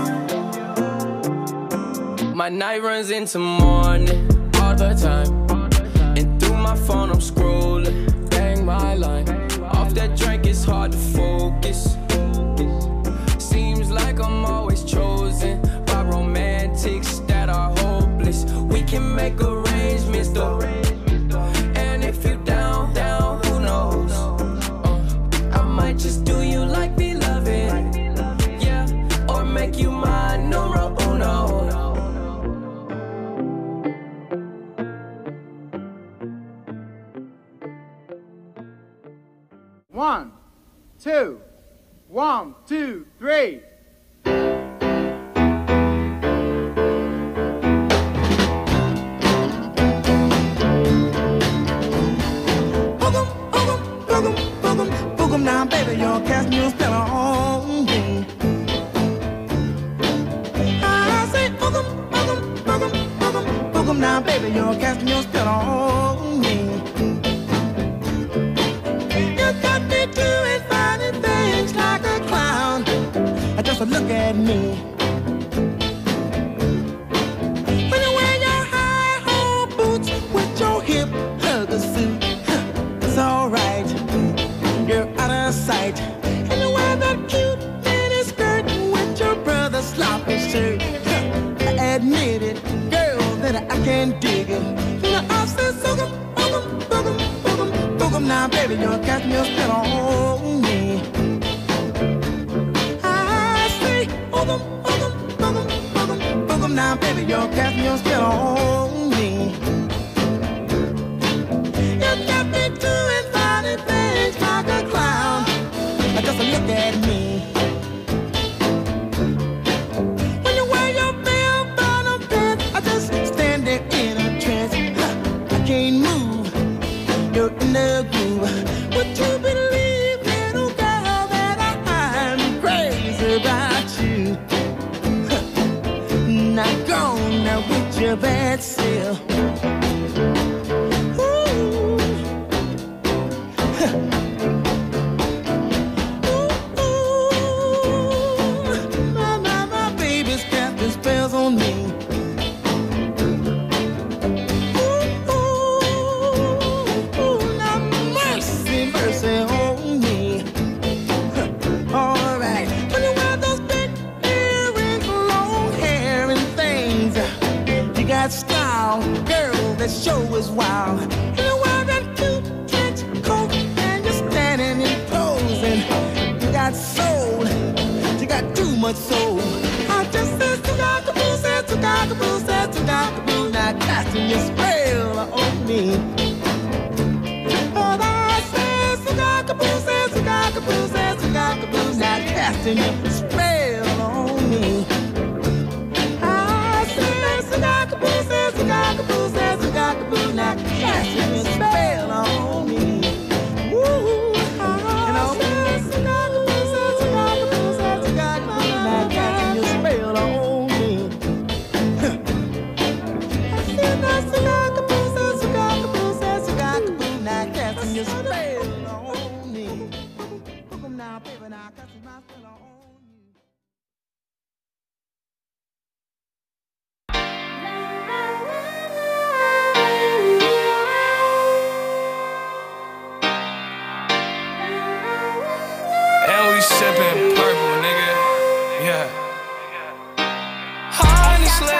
you. My night runs into morning all the time. And through my phone I'm scrolling, bang my line. Off that drink it's hard to focus. Seems like I'm always chosen by romantics that are hopeless. We can make arrangements though. And if you down, down, who knows? Uh, I might just do you like beloved. Yeah, or make you my numero uno. One, two, one, two, three. Boogum now, baby, your cast new spell on me. I say boogum, boogum, boogum, boogum, boogum now, baby, your cast new spell on me. You got me doing funny things like a clown. Just look at me. When you wear your high-hole boots with your hip hugger suit, it's alright. You're out of sight. And you wear that cute mini skirt with your brother's sloppy shirt. I admit it, girl, that I can dig it. You know, I say boogum, boogum, boogum, boogum, boogum. Now, baby, you're casting your spell on me. I say boogum, boogum, boogum, boogum, boogum. Now, baby, you're casting your spell on me. your bad self. My, my, my baby's casting spells on me. Ooh, ooh, ooh, now mercy, mercy on me. All right, when you wear those big earrings, long hair and things, you got style, girl, that show is wild. And you wear that cute trench coat and you're standing and posing. You got soul, you got too much soul. I just said Tugakaboo, said Tugakaboo, said Tugakaboo, now casting your spell on me. But I said Tugakaboo, said Tugakaboo, said Tugakaboo, now casting your spell on me. I said Tugakaboo, said Tugakaboo, said Tugakaboo, now casting your spell on me. Woo, and I said Tugakaboo, said Tugakaboo, said Tugakaboo, now casting your spell on me. I said Tugakaboo, said Tugakaboo, said Tugakaboo, now casting your spell on me. Hook 'em now, baby, now casting my spell on you. And we sippin' purple, nigga. Yeah. Honestly,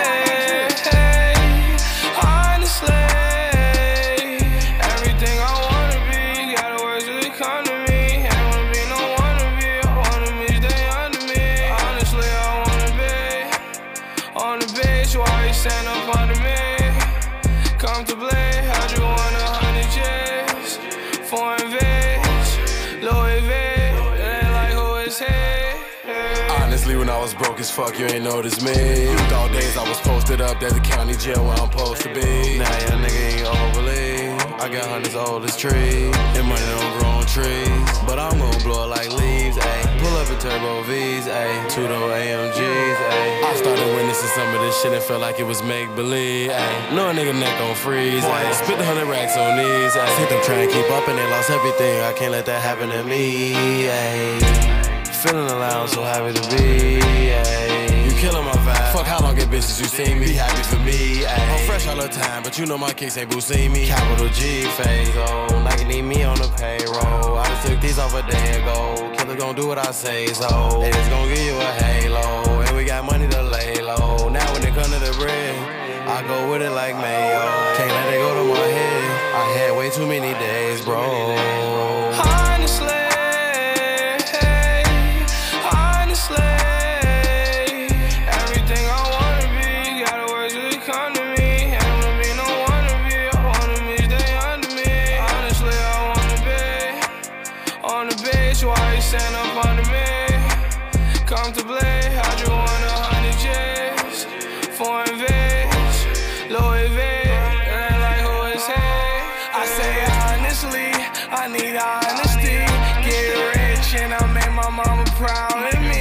honestly, everything I wanna be, gotta work till it come to me. Ain't wanna be no wannabe, I wanna be stay under me. Honestly, I wanna be on the beach while you stand up under me. Comfortably, how'd you want a hundred G's? Foreign V's, Louis V. Honestly, when I was broke as fuck, you ain't noticed me. You thought days I was posted up at the county jail where I'm supposed to be. Now young nigga ain't overly. I got hundreds old as trees, and money don't grow on trees. But I'm gon' blow it like leaves, ayy. Pull up in turbo V's, ayy. Two-door A M Gs, ayy. I started witnessing some of this shit and felt like it was make-believe, ayy. No a nigga neck gon' freeze, ayy. Spit the hundred racks on these, ayy. See them trying to keep up and they lost everything. I can't let that happen to me, ayy. Feeling allowed, so happy to be, ayy. You killing my vibe. Fuck how long get bitches you see me. Be happy for me, ayy. I'm fresh all the time, but you know my kicks ain't see me. Capital G phase, oh. Nike need me on the payroll. I just took these off a day ago. Killer gon' do what I say, so. They just gon' give you a halo. And we got money to lay low. Now when it come to the bread, I go with it like mayo. Can't let it go to my head. I had way too many days, bro. Honestly. Everything I wanna be, gotta work till it come to me. Ain't wanna be no wannabe, I wanna be stay under me. Honestly, I wanna be on the beach while you stand up under me. Comfortably, how'd you want a hundred G's? Foreign V's, Louis V, it ain't like who is he? I say honestly, I need honesty. Get rich and I make my mama proud of me.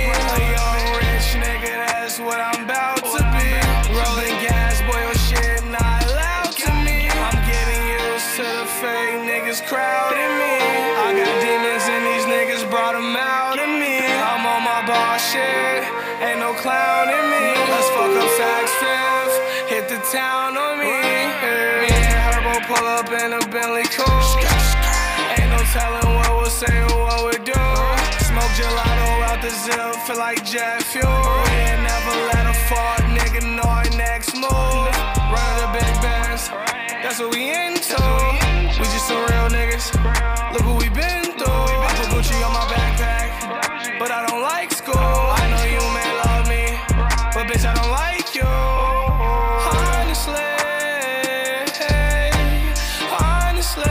What I'm about to be. Rolling gas, boy, your shit not allowed to me. I'm getting used to the fake niggas crowding me. I got demons and these niggas brought them out of me. I'm on my boss shit, ain't no clown in me. Let's fuck up Saks Fifth, hit the town on me. Me and Herbo pull up in a Bentley coupe. Ain't no telling what we'll say or what we do. Smoke gelato out the zip, feel like jet fuel. Yeah, never let a fuck nigga know our next move. Run the big bands, that's what we into. We just some real niggas, look what we been through. I put Gucci on my backpack, but I don't like school. I know you may love me, but bitch I don't like you. Honestly, honestly.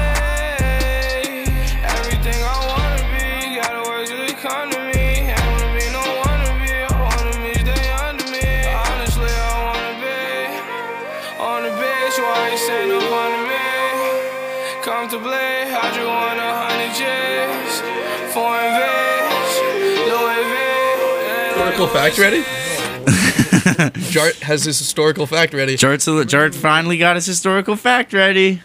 Come to me, ain't wanna be no wannabe, I wanna be stay under me. Honestly, I wanna be on the beach while you stand up under me. Comfortably, how'd you want a hundred G's? Foreign V's, Louis V. Cool fact ready? Jart has his historical fact ready. Jart's a, Jart finally got his historical fact ready.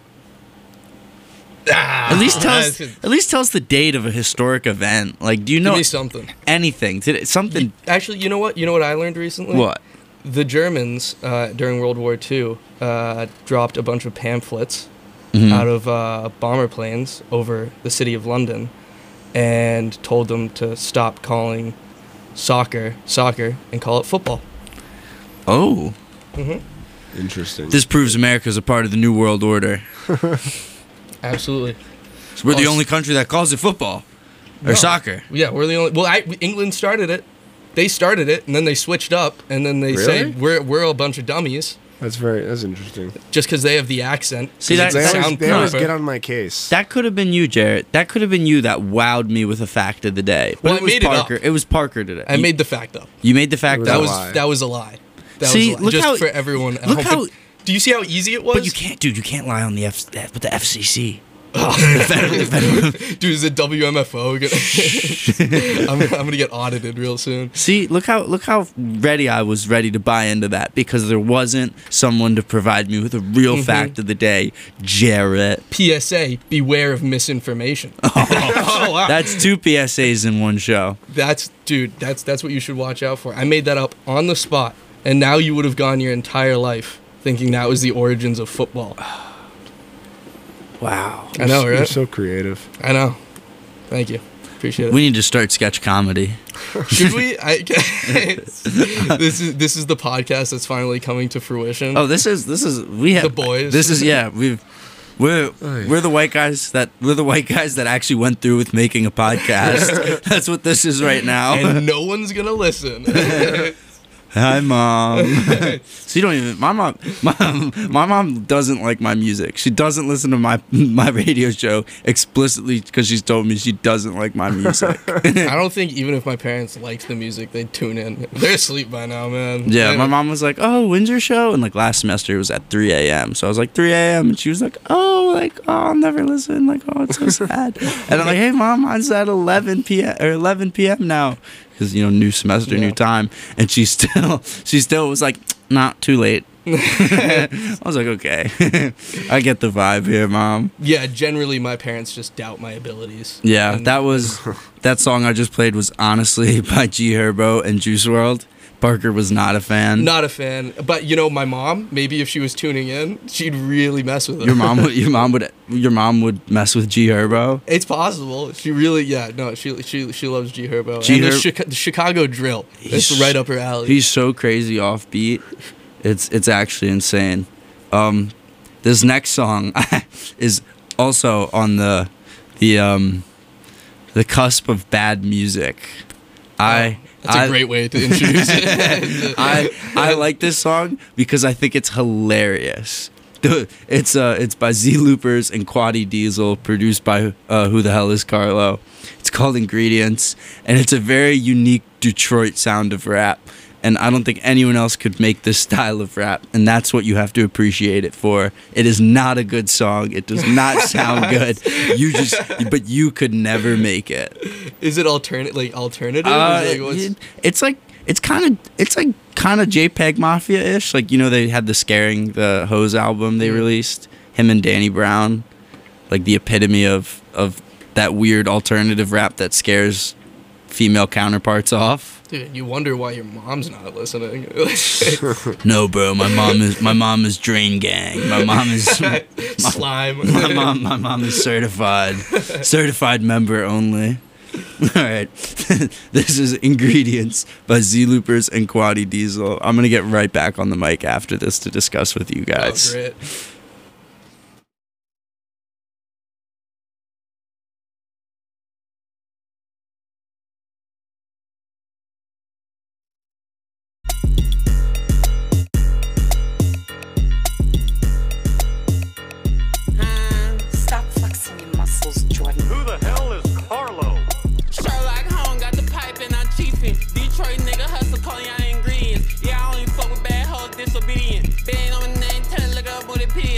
Ah, at least tell us, at least tell us the date of a historic event. Like, do you know Give me something? Anything? Did it, something? You, actually, you know what? You know what I learned recently? What? The Germans uh, during World War Two uh, dropped a bunch of pamphlets Mhm. out of uh, bomber planes over the city of London, and told them to stop calling soccer soccer and call it football. Oh. Mhm. Interesting. This proves America's a part of the New World Order. Absolutely. So we're the Oh, only country that calls it football or No. soccer. Yeah, we're the only. Well, I, England started it. They started it, and then they switched up, and then they say Really? we're we're a bunch of dummies. That's very. That's interesting. Just because they have the accent. See, 'cause that- it They always, sound they always proper. get on my case. That could have been you, Jarrett. That could have been you that wowed me with a fact of the day. But Well, it I was made it up. Parker. It, was Parker today. I You- made the fact up. You made the fact That up. was that was a lie. That See, was a lie. look just how- for everyone. At look home. how- But do you see how easy it was? But you can't, dude. You can't lie on the F with the F C C. Dude, is it W M F O? Gonna- I'm, I'm gonna get audited real soon. See, look how look how ready I was ready to buy into that because there wasn't someone to provide me with a real Mhm. fact of the day, Jarrett. P S A: Beware of misinformation. Oh, wow. That's two P S As in one show. That's dude. That's that's what you should watch out for. I made that up on the spot, and now you would have gone your entire life thinking that was the origins of football. Wow. I know, right? You're so creative. I know. Thank you. Appreciate it. We need to start sketch comedy. Should we? I, this is this is the podcast that's finally coming to fruition. Oh, this is this is we have The boys. This is yeah we've. We're we're the white guys that we're the white guys that actually went through with making a podcast. That's what this is right now. And no one's gonna listen. Hi, mom. So you don't even. My mom. My, my mom doesn't like my music. She doesn't listen to my my radio show explicitly because she's told me she doesn't like my music. I don't think even if my parents liked the music, they'd tune in. They're asleep by now, man. Yeah, They my don't- mom was like, "Oh, when's your show?" And like last semester it was at three a.m. So I was like three a.m. and she was like, "Oh, like oh, I'll never listen. Like oh, it's so sad." And I'm like, "Hey, mom, mine's at eleven p.m. or eleven p.m. now." Because you know, new semester, new time, and she still, she still was like, "Not too late." I was like, "Okay, I get the vibe here, mom." Yeah, generally my parents just doubt my abilities. Yeah, And- that was that song I just played was honestly by G Herbo and Juice world. Parker was not a fan. Not a fan, but you know, my mom. Maybe if she was tuning in, she'd really mess with it. Your mom, would, your mom would, your mom would mess with G Herbo. It's possible. She really, yeah, no, she she she loves G Herbo. G and the, Herb- Chica- the Chicago drill. It's He's- right up her alley. He's so crazy offbeat. It's it's actually insane. Um, this next song is also on the the um the cusp of bad music. I. That's a I- great way to introduce it. I I like this song because I think it's hilarious. The- It's uh it's by Z Loopers and Quaddy Diesel, produced by uh, Who the Hell Is Carlo. It's called Ingredients, and it's a very unique Detroit sound of rap. And I don't think anyone else could make this style of rap, and that's what you have to appreciate it for. It is not a good song. It does not sound good. You just, but you could never make it. Is it alternate, like alternative? Uh, Is it, like, what's- it- it's like it's kind of it's like kind of JPEG Mafia ish. Like you know they had the Scaring the Hose album they released. Him and Danny Brown, like the epitome of of that weird alternative rap that scares female counterparts off. Dude, you wonder why your mom's not listening. No, bro, my mom is my mom is Drain Gang. My mom is my, Slime. My mom, my mom is certified, certified member only. All right, this is Ingredients by Z Loopers and Quaddy Diesel. I'm gonna get right back on the mic after this to discuss with you guys. Oh, great. Stop flexing your muscles, Jordan. Who the hell is Carlo? Sherlock Holmes got the pipe and I'm chiefing. Detroit nigga hustle, calling out ingredients. Yeah, I only fuck with bad hoes, disobedient. Bang on my name, tell her look up what it pee.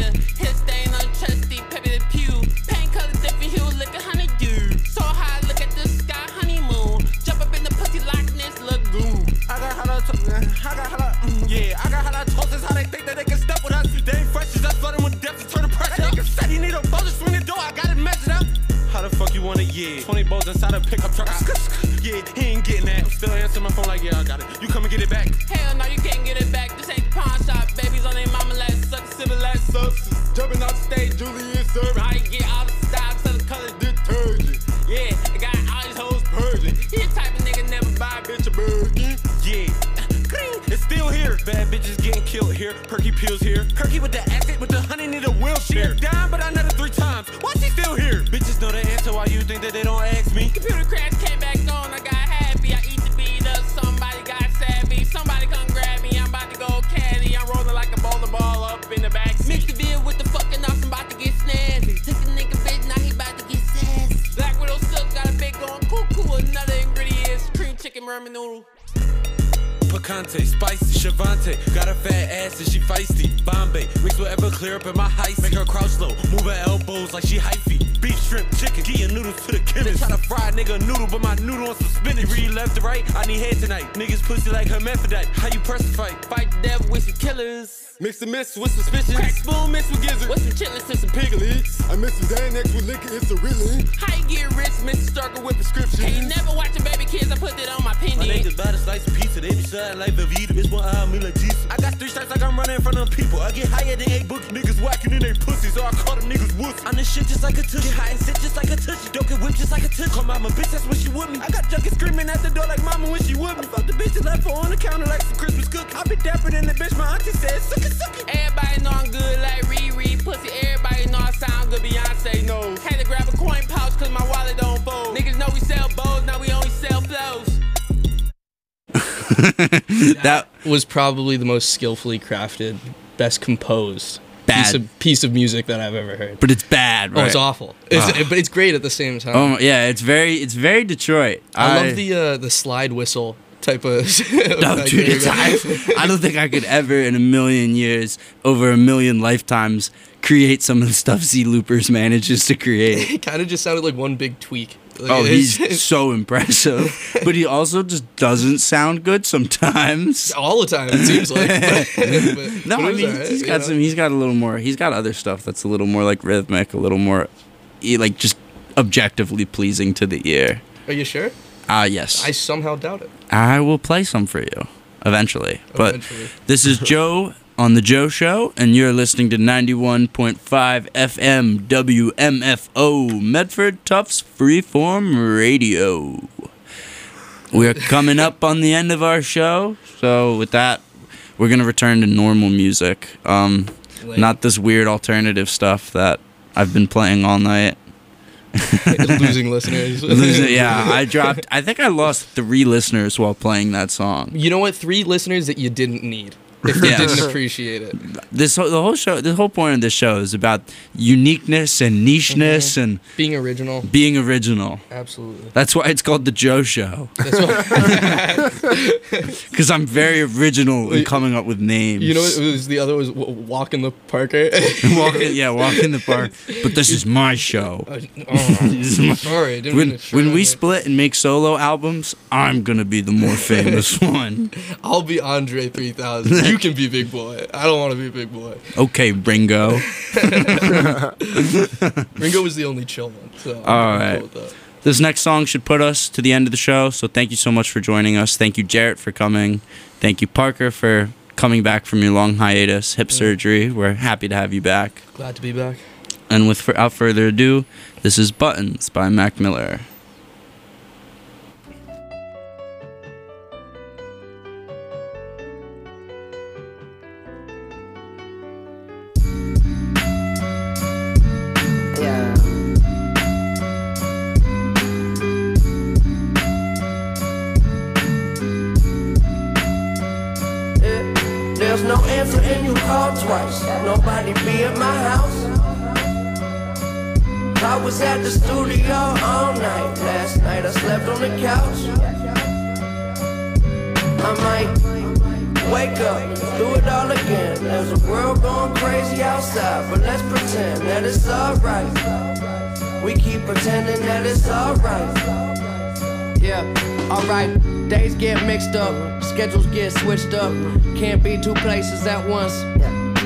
a pickup truck. Yeah, he ain't getting that. I'm still answering my phone like, yeah, I got it. You come and get it back. Hell no, you can't get it back. This ain't the pawn shop. Babies on their mama last suck, civilized substance. Jumping off the stage, Julius serving. How you get all the style to the color detergent. Yeah, I got all these hoes purging. He the type of nigga never buy a bitch a burger. Yeah. It's still here. Bad bitches getting killed here. Perky pills here. Perky with the accent, with the honey need a wheelchair. She a dime, but I nutted three times. Why she still here? Bitches know the answer. Why you think that they don't ask me? Computer crash came back on. I got happy. I eat the beat up. Somebody got savvy. Somebody come grab me. I'm about to go caddy. I'm rolling like a bowling ball up in the back. Mix the beer with the fucking off. I'm about to get snazzy. Took a nigga bitch, now he about to get sassy. Black Widow Silk got a big going cuckoo. Another ingredient is cream chicken ramen noodle. Picante, spicy, Shavante. Got a fat ass and she feisty. Bombay, mix whatever clear up in my heist. Make her crouch low, move her elbows like she hyphy. Beef, shrimp, chicken, give noodles to the chemist. Try to fry a nigga noodle, but my noodle on some spinach. Read left to right, I need head tonight. Niggas pussy like hermaphrodite. How you press the fight? Fight the devil with some killers. Mix the mix with suspicion. Crack spoon mixed with gizzard. What's some chitlins and some piglets? I mix some Xanax with liquor, it's a really. How you get rich, Mister Starker with prescription? Hey, you never watching baby kids, I put that on my penny. My niggas buy a slice of pizza, they be shot like Velveeta. It's one eye on me like Jesus. I got three stripes like I'm running in front of people. I get higher than eight books, niggas whacking in they pussy, so I call them niggas wussy. I'm this shit just like a tushy, high and sit just like a tushy. Don't get whipped just like a tushy. Call mama bitch, that's when she with me. I got junkies screaming at the door like mama when she with me. I fuck the bitch and left her on the counter like some Christmas cookies. I be dapper than the bitch, my auntie said, suck it, suck it. Everybody know I'm good like Riri. Pussy, everybody know I sound good, Beyonce knows. Had to grab a coin pouch cause my wallet don't fold. Niggas know we sell bowls, now we only sell flows. That was probably the most skillfully crafted, best composed Bad. piece of, piece of music that I've ever heard. But it's bad, right? Oh, it's awful. It's, Ah. But it's great at the same time. Oh yeah, it's very, it's very Detroit. I, love the uh, the slide whistle type of. No, like, dude, there you it's, go. I, I don't think I could ever in a million years, over a million lifetimes, create some of the stuff Z Loopers manages to create. It kind of just sounded like one big tweak. Like, Oh, it's- he's so impressive. But he also just doesn't sound good sometimes. all the time, it seems like. But, but, No, but I it was mean, alright, he's you got know? some. He's got a little more. He's got other stuff that's a little more like rhythmic, a little more, eh, like just objectively pleasing to the ear. Are you sure? Ah, yes. I somehow doubt it. I will play some for you eventually. But Eventually. this is Joe on the Joe Show, and you're listening to ninety-one point five F M W M F O Medford Tufts Freeform Radio. We are coming up on the end of our show, so with that, we're gonna return to normal music. Um, Lame. not this weird alternative stuff that I've been playing all night. Losing listeners. Losing, yeah, I dropped. I think I lost three listeners while playing that song. You know what? Three listeners that you didn't need. If they Yes. didn't appreciate it. This whole- the whole show, the whole point of this show is about uniqueness and nicheness Mhm. and Being original. being original. Absolutely. That's why it's called the Joe Show. That's why. Because I'm very original in coming up with names. You know what? It was the other was w- walk in the park. Right? walk in, yeah, walk in the park. But this is my show. Uh, oh, This is my- sorry, I didn't when mean to when shred we it. split and make solo albums, I'm gonna be the more famous one. I'll be Andre three thousand. You can be Big Boy. I don't want to be Big Boy. Okay, Ringo. Ringo was the only chill one. So I'm All cool right. with that. This next song should put us to the end of the show. So thank you so much for joining us. Thank you, Jarrett, for coming. Thank you, Parker, for coming back from your long hiatus, hip surgery. We're happy to have you back. Glad to be back. And without further ado, this is Buttons by Mac Miller. Yeah. There's no answer and you call twice. Nobody be at my house. I was at the studio all night. Last night I slept on the couch. I might wake up, do it all again. There's a world going crazy outside, but let's pretend that it's alright. We keep pretending that it's alright. Yeah, alright. Days get mixed up, schedules get switched up. Can't be two places at once.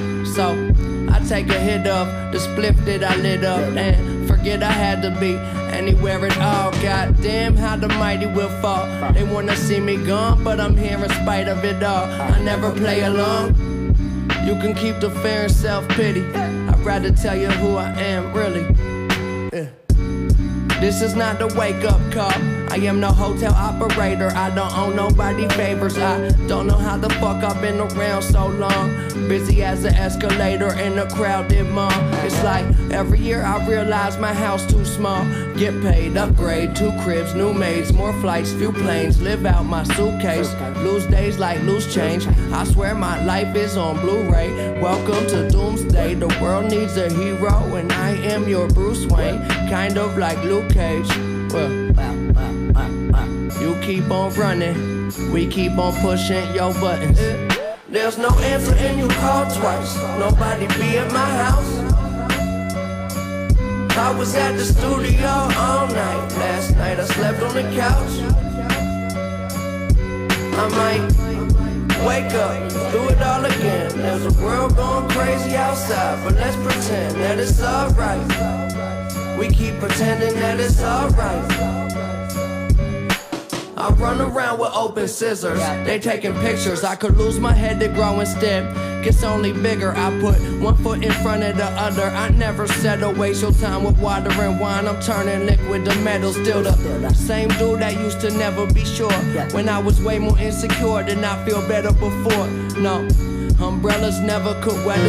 So I take a hit of the spliff that I lit up and forget I had to be anywhere at all. Goddamn, how the mighty will fall. They wanna see me gone, but I'm here in spite of it all. I never play along. You can keep the fear and self-pity. I'd rather tell you who I am, really. Yeah. This is not the wake-up call. I am no hotel operator. I don't owe nobody favors. I don't know how the fuck I've been around so long. Busy as an escalator in a crowded mall. It's like every year I realize my house too small. Get paid, upgrade, two cribs, new maids, more flights, few planes. Live out my suitcase. Lose days like loose change. I swear my life is on Blu-ray. Welcome to Doomsday. The world needs a hero, and I am your Bruce Wayne. Kind of like Luke Cage. Well, you keep on running, we keep on pushing your buttons. There's no answer and you call twice. Nobody be at my house. I was at the studio all night. Last night I slept on the couch. I might wake up, do it all again. There's a world going crazy outside, but let's pretend that it's alright. We keep pretending that it's alright. I run around with open scissors. They taking pictures. I could lose my head to grow instead. Gets only bigger. I put one foot in front of the other. I never settle. Waste your time with water and wine. I'm turning liquid to metal. Still the same dude that used to never be sure. When I was way more insecure, did not feel better before. No. Umbrellas never could weather